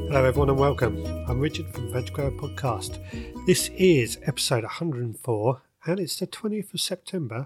Hello everyone and welcome. I'm Richard from Veg Grower Podcast. This is episode 104 and it's the 20th of September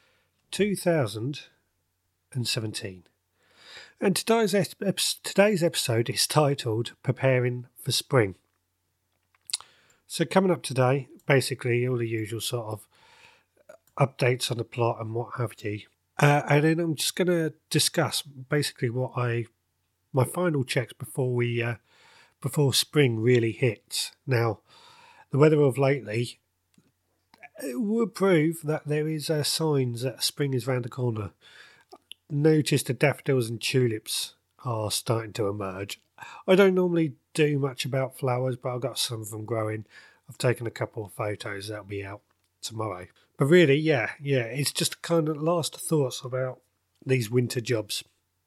2017. And today's episode is titled Preparing for Spring. So coming up today, basically all the usual sort of updates on the plot and what have you. And then I'm just going to discuss basically my final checks before spring really hits. Now, the weather of lately would prove that there is signs that spring is round the corner. Notice the daffodils and tulips are starting to emerge. I don't normally do much about flowers, but I've got some of them growing. I've taken a couple of photos that'll be out tomorrow. But really, yeah, it's just kind of last thoughts about these winter jobs.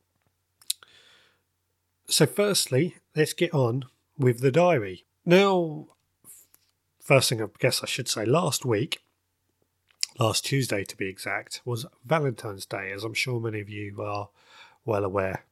So firstly, let's get on with the diary. Now, first thing I guess I should say, last Tuesday to be exact, was Valentine's Day, as I'm sure many of you are well aware.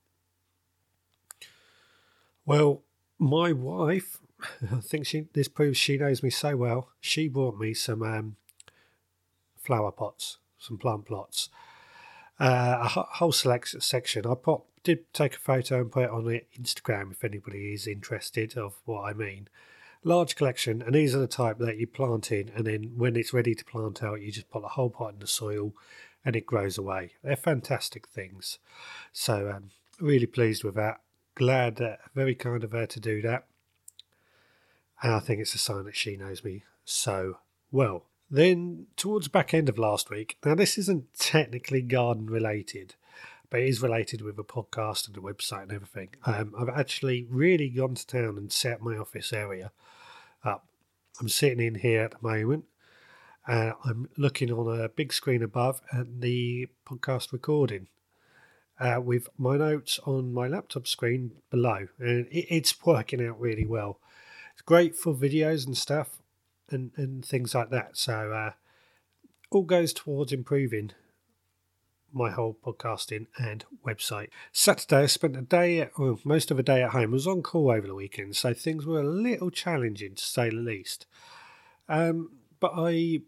Well, my wife, I think this proves she knows me so well, she brought me some flower pots, some plant plots, a whole section. I did take a photo and put it on Instagram if anybody is interested of what I mean. Large collection, and these are the type that you plant in, and then when it's ready to plant out, you just put the whole pot in the soil and it grows away. They're fantastic things. So really pleased with that. Glad, very kind of her to do that. And I think it's a sign that she knows me so well. Then towards the back end of last week, now this isn't technically garden related, but it is related with a podcast and a website and everything. I've actually really gone to town and set my office area up. I'm sitting in here at the moment. I'm looking on a big screen above at the podcast recording with my notes on my laptop screen below. And it's working out really well. It's great for videos and stuff and things like that. So all goes towards improving my whole podcasting and website. Saturday, I spent most of the day at home. I was on call over the weekend, so things were a little challenging to say the least. But I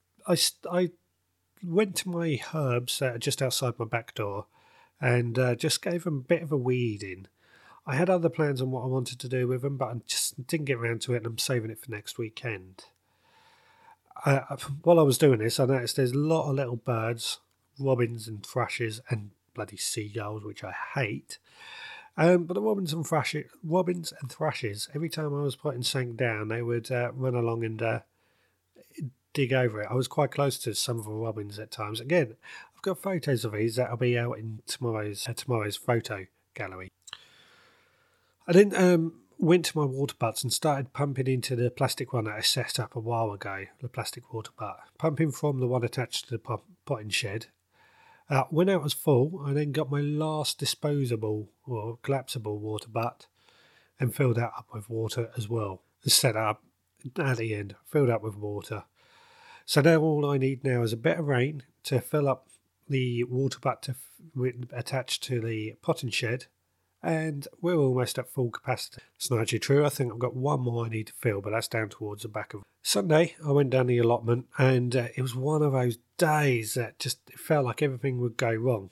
went to my herbs just outside my back door and just gave them a bit of a weeding. I had other plans on what I wanted to do with them, but I just didn't get around to it, and I'm saving it for next weekend. While I was doing this, I noticed there's a lot of little birds, robins and thrushes and bloody seagulls, which I hate. But the robins and thrushes, every time I was putting something down, they would run along and dig over it. I was quite close to some of the robins at times. Again, I've got photos of these that'll be out in tomorrow's photo gallery. I then went to my water butts and started pumping into the plastic one that I set up a while ago, the plastic water butt. Pumping from the one attached to the potting shed. When that was full, I then got my last disposable or collapsible water butt and filled that up with water as well. Set up at the end, filled up with water. So now all I need now is a bit of rain to fill up the water butt attached to the potting shed, and we're almost at full capacity. It's not actually true. I think I've got one more I need to fill, but that's down towards the back of. Sunday, I went down the allotment, and it was one of those days that just felt like everything would go wrong.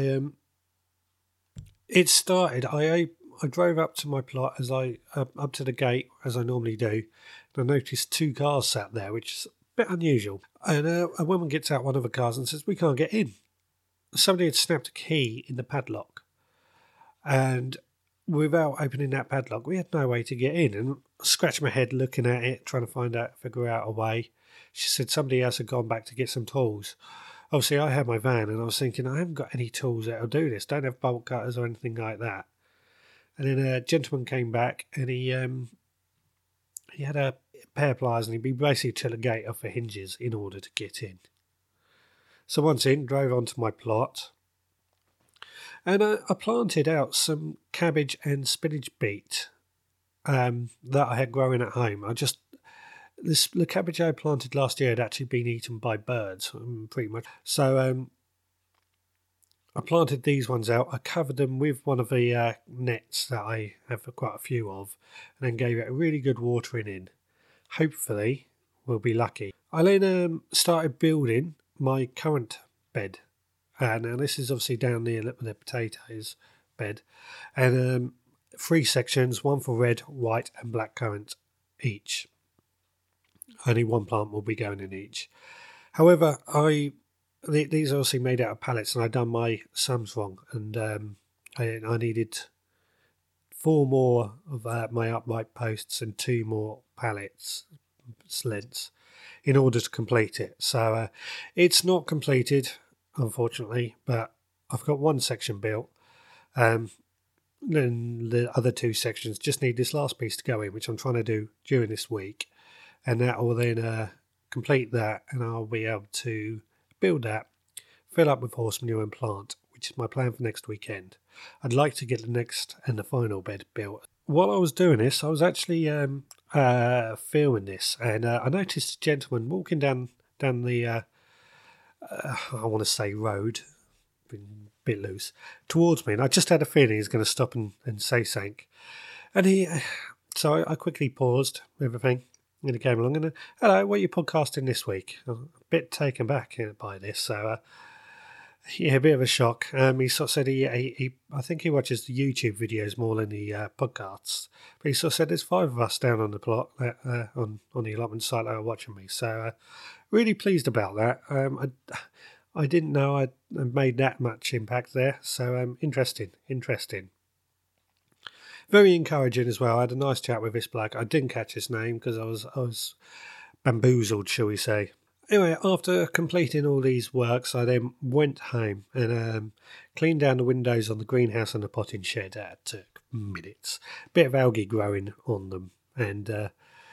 It started. I drove up to my plot up to the gate as I normally do, and I noticed two cars sat there, which is a bit unusual. And a woman gets out one of the cars and says, "We can't get in." Somebody had snapped a key in the padlock. And without opening that padlock, we had no way to get in. And I scratched my head looking at it, trying to figure out a way. She said somebody else had gone back to get some tools. Obviously, I had my van, and I was thinking, I haven't got any tools that'll do this. Don't have bolt cutters or anything like that. And then a gentleman came back, and he had a pair of pliers, and he'd basically took the gate off the hinges in order to get in. So once in, drove onto my plot. And I planted out some cabbage and spinach beet that I had growing at home. The cabbage I planted last year had actually been eaten by birds, pretty much. So I planted these ones out. I covered them with one of the nets that I have quite a few of, and then gave it a really good watering in. Hopefully, we'll be lucky. I then started building my currant bed. Now this is obviously down near the potatoes bed, and 3 sections, one for red, white, and black currant each. Only one plant will be going in each. However, these are obviously made out of pallets, and I've done my sums wrong, and I needed 4 more of my upright posts and 2 more pallets sleds in order to complete it. So it's not completed, unfortunately, but I've got one section built. Then the other 2 sections just need this last piece to go in, which I'm trying to do during this week, and that will then complete that, and I'll be able to build that, fill up with horse manure and plant, which is my plan for next weekend. I'd like to get the next and the final bed built. While I was doing this, I was actually filming this, and I noticed a gentleman walking down the I want to say road, a bit loose, towards me, and I just had a feeling he's going to stop and say something. And so I quickly paused everything, and he came along and, hello, what are you podcasting this week? I was a bit taken back by this, so yeah, a bit of a shock. He sort of said I think he watches the YouTube videos more than the podcasts. But he sort of said there's 5 of us down on the plot on the allotment site that are watching me. So really pleased about that. I didn't know I'd made that much impact there. So interesting. Very encouraging as well. I had a nice chat with this bloke. I didn't catch his name because I was bamboozled, shall we say. Anyway, after completing all these works, I then went home and cleaned down the windows on the greenhouse and the potting shed. That took minutes. Bit of algae growing on them, and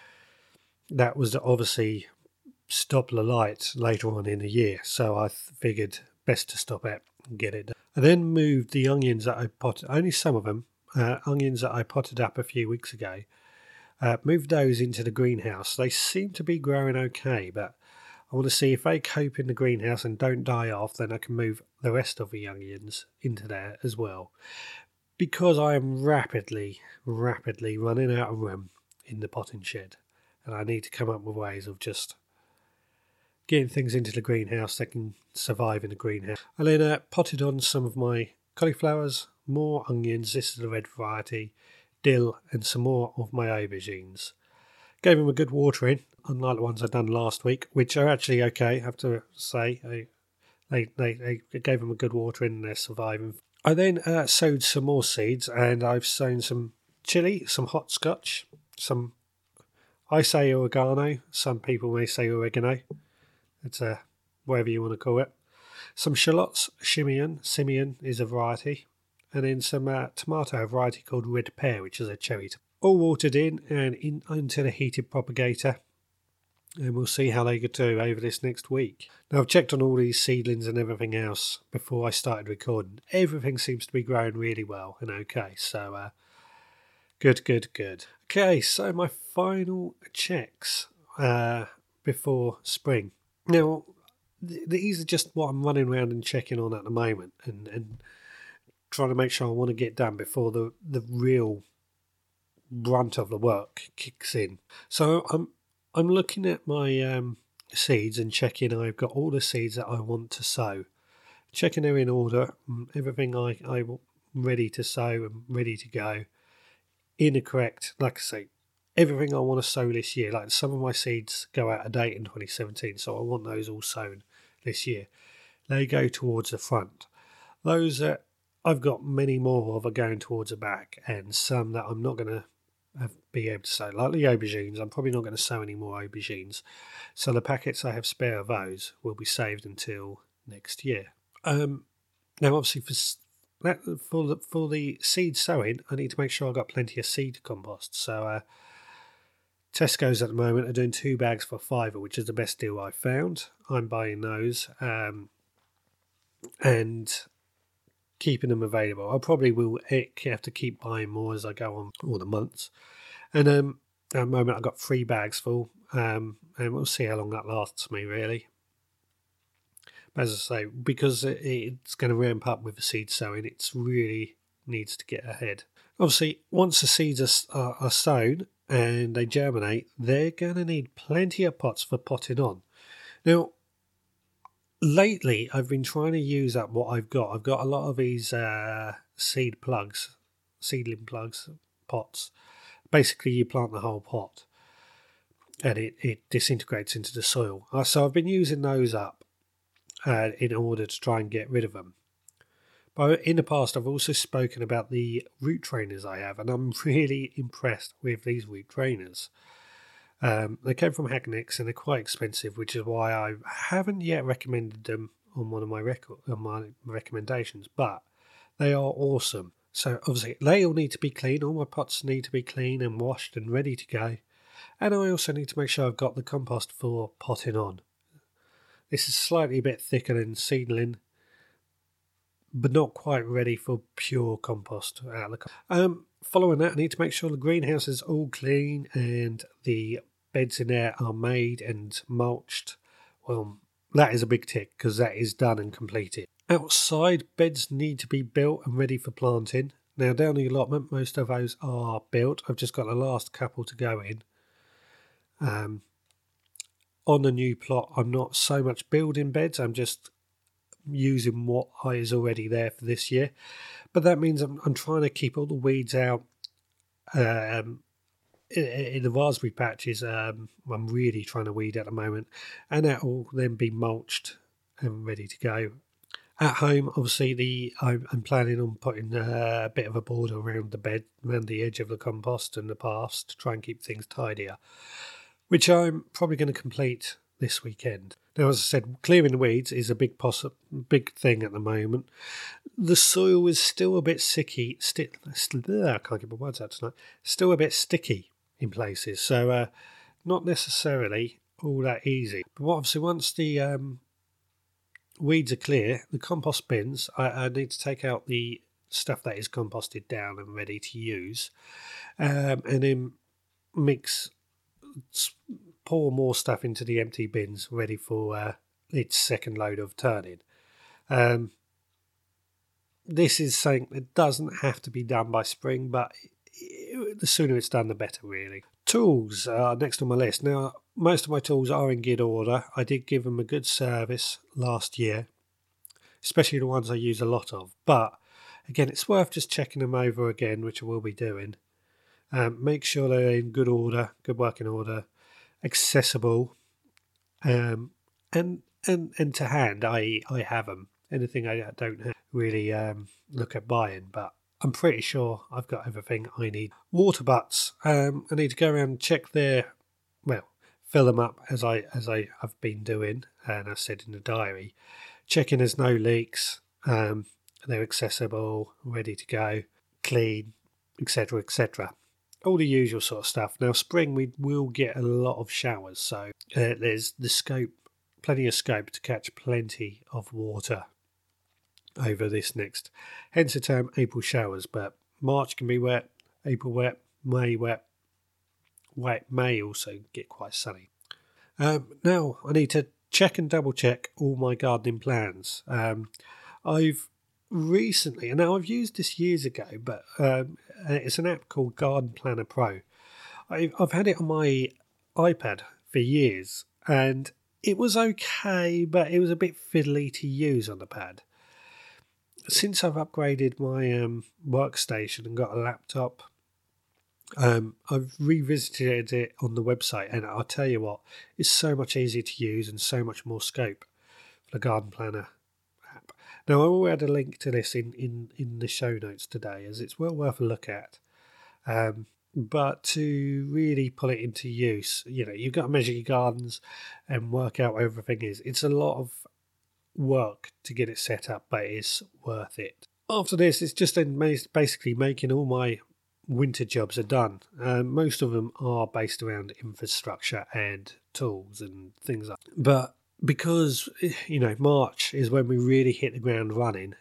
that was obviously stop the light later on in the year, so I figured best to stop it and get it done. I then moved the onions that I potted, only some of them, onions that I potted up a few weeks ago, moved those into the greenhouse. They seem to be growing okay, but I want to see if they cope in the greenhouse and don't die off, then I can move the rest of the onions into there as well. Because I am rapidly running out of room in the potting shed, and I need to come up with ways of just getting things into the greenhouse that can survive in the greenhouse. I then potted on some of my cauliflowers, more onions, this is the red variety, dill, and some more of my aubergines. Gave them a good watering, unlike the ones I'd done last week, which are actually okay, I have to say. They gave them a good watering and they're surviving. I then sowed some more seeds, and I've sown some chilli, some hot scotch, some, I say oregano, some people may say oregano. It's whatever you want to call it. Some shallots, Simeon is a variety, and then some tomato, a variety called red pear, which is a cherry tomato. All watered in and into the heated propagator, and we'll see how they go do over this next week. Now, I've checked on all these seedlings and everything else before I started recording. Everything seems to be growing really well and okay, so good. Okay, so my final checks before spring. Now, these are just what I'm running around and checking on at the moment, and trying to make sure I want to get done before the real brunt of the work kicks in. So I'm looking at my seeds and checking I've got all the seeds that I want to sow, checking they're in order, everything I'm ready to sow and ready to go in the correct, like I say, everything I want to sow this year. Like some of my seeds go out of date in 2017, so I want those all sown this year. They go towards the front. Those that I've got many more of are going towards the back, and some that I'm not going to be able to sow, like the aubergines. I'm probably not going to sow any more aubergines, so the packets I have spare of those will be saved until next year. Now, obviously, for the seed sowing, I need to make sure I've got plenty of seed compost. So Tesco's at the moment are doing 2 bags for £5, which is the best deal I've found. I'm buying those and keeping them available. I probably will have to keep buying more as I go on all the months. And at the moment I've got 3 bags full, and we'll see how long that lasts me, really. But as I say, because it's going to ramp up with the seed sowing, it's really needs to get ahead. Obviously, once the seeds are sown and they germinate, they're going to need plenty of pots for potting on. Now, lately, I've been trying to use up what I've got. I've got a lot of these seedling plugs, pots. Basically, you plant the whole pot and it disintegrates into the soil. So I've been using those up in order to try and get rid of them. But in the past, I've also spoken about the root trainers I have, and I'm really impressed with these root trainers. They came from Hacknix and they're quite expensive, which is why I haven't yet recommended them on one of my recommendations, but they are awesome. So obviously they all need to be clean. All my pots need to be clean and washed and ready to go. And I also need to make sure I've got the compost for potting on. This is slightly a bit thicker than seedling, but not quite ready for pure compost. Following that, I need to make sure the greenhouse is all clean and the beds in there are made and mulched. Well, that is a big tick because that is done and completed. Outside, beds need to be built and ready for planting. Now, down the allotment, most of those are built. I've just got the last couple to go in. On the new plot, I'm not so much building beds. I'm just using what is already there for this year. But that means I'm trying to keep all the weeds out. In the raspberry patches, I'm really trying to weed at the moment. And that will then be mulched and ready to go. At home, obviously, I'm planning on putting a bit of a border around the bed, around the edge of the compost and the paths to try and keep things tidier, which I'm probably going to complete this weekend. Now, as I said, clearing the weeds is a big thing at the moment. The soil is still a bit sticky. I can't get my words out tonight. Still a bit sticky in places, so not necessarily all that easy. But obviously, once the weeds are clear, the compost bins, I need to take out the stuff that is composted down and ready to use, and then pour more stuff into the empty bins ready for its second load of turning. This is something that doesn't have to be done by spring, but the sooner it's done, the better, really. Tools are next on my list. Now, most of my tools are in good order. I did give them a good service last year, especially the ones I use a lot of. But again, it's worth just checking them over again, which I will be doing. Make sure they're in good order, good working order, accessible, and to hand. I have them. Anything I don't have, really look at buying, but I'm pretty sure I've got everything I need. Water butts. I need to go around and check fill them up as I have been doing, and I said in the diary, checking there's no leaks, they're accessible, ready to go, clean, etc., etc. All the usual sort of stuff. Now, spring we will get a lot of showers, so there's plenty of scope to catch plenty of water over this next. Hence the term April showers, but March can be wet, April wet, May wet. May also get quite sunny. Now I need to check and double check all my gardening plans. I've recently, and now I've used this years ago, but it's an app called Garden Planner Pro. I've had it on my iPad for years, and it was okay, but it was a bit fiddly to use on the pad. Since I've upgraded my workstation and got a laptop, I've revisited it on the website, and I'll tell you what, it's so much easier to use and so much more scope for the Garden Planner app. Now, I will add a link to this in the show notes today, as it's well worth a look at. But to really put it into use, you've got to measure your gardens and work out where everything is. It's a lot of work to get it set up, but it's worth it. After this, it's just basically making all my winter jobs are done. Most of them are based around infrastructure and tools and things like that. But because, March is when we really hit the ground running,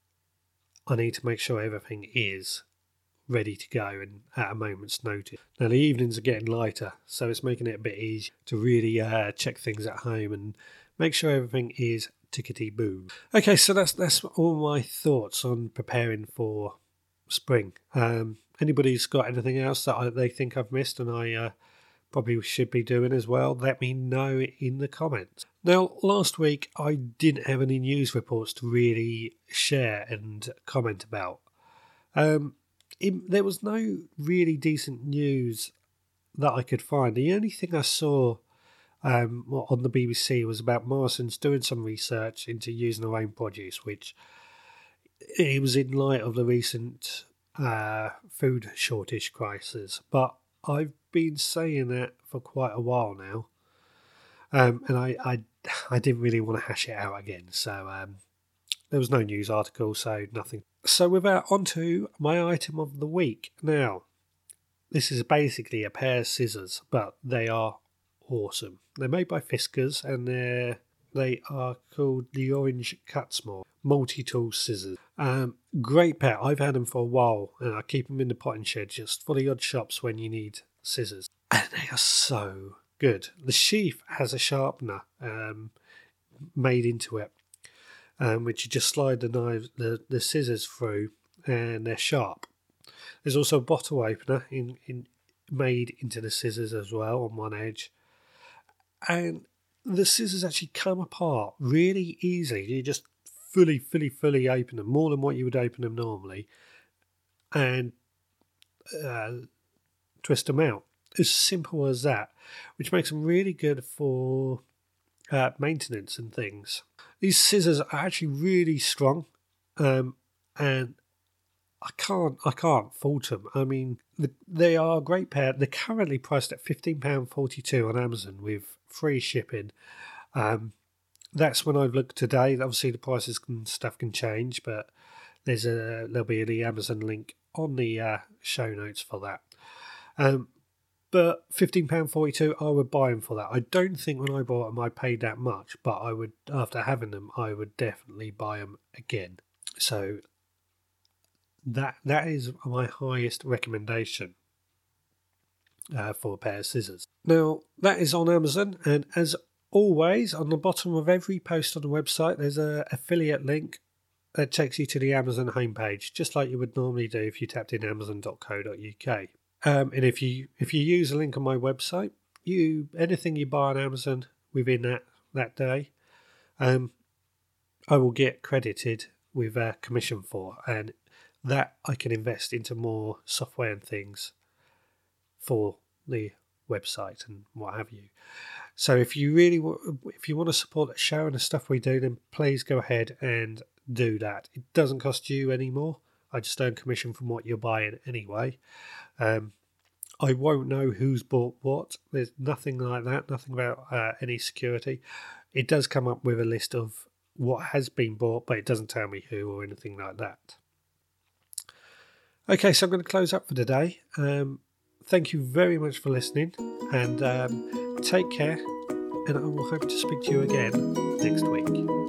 I need to make sure everything is ready to go and at a moment's notice. Now, the evenings are getting lighter, so it's making it a bit easier to really check things at home and make sure everything is tickety boo. Okay, so that's all my thoughts on preparing for spring. Anybody's got anything else that they think I've missed and I probably should be doing as well, let me know in the comments. Now, last week I didn't have any news reports to really share and comment about. There was no really decent news that I could find. The only thing I saw on the BBC was about Morrison's doing some research into using their own produce, which it was in light of the recent food shortage crisis. But I've been saying that for quite a while now, and I didn't really want to hash it out again. So there was no news article, so nothing. So with that, on to my item of the week. Now, this is basically a pair of scissors, but they are awesome. They're made by Fiskars, and they are called the Orange Cutsmore multi-tool scissors. Great pair. I've had them for a while, and I keep them in the potting shed just for the odd shops when you need scissors. And they are so good. The sheath has a sharpener made into it, which you just slide the scissors through, and they're sharp. There's also a bottle opener made into the scissors as well on one edge. And the scissors actually come apart really easily. You just fully open them, more than what you would open them normally, and twist them out. As simple as that, which makes them really good for maintenance and things. These scissors are actually really strong, and I can't fault them. I mean, they are a great pair. They're currently priced at £15.42 on Amazon with free shipping. That's when I've looked today. Obviously, the prices and stuff can change, but there'll be the Amazon link on the show notes for that. But £15.42, I would buy them for that. I don't think when I bought them I paid that much, but I would, after having them, I would definitely buy them again. So that is my highest recommendation for a pair of scissors. Now, that is on Amazon, and as always, on the bottom of every post on the website, there's an affiliate link that takes you to the Amazon homepage, just like you would normally do if you tapped in amazon.co.uk. And if you use a link on my website, anything you buy on Amazon within that day, I will get credited with a commission for, and that I can invest into more software and things for the website and what have you. So if you want to support the show and the stuff we do, then please go ahead and do that. It doesn't cost you any more. I just earn commission from what you're buying anyway. I won't know who's bought what. There's nothing like that, nothing about any security. It does come up with a list of what has been bought, but it doesn't tell me who or anything like that. Okay, so I'm going to close up for today. Thank you very much for listening, and take care, and I will hope to speak to you again next week.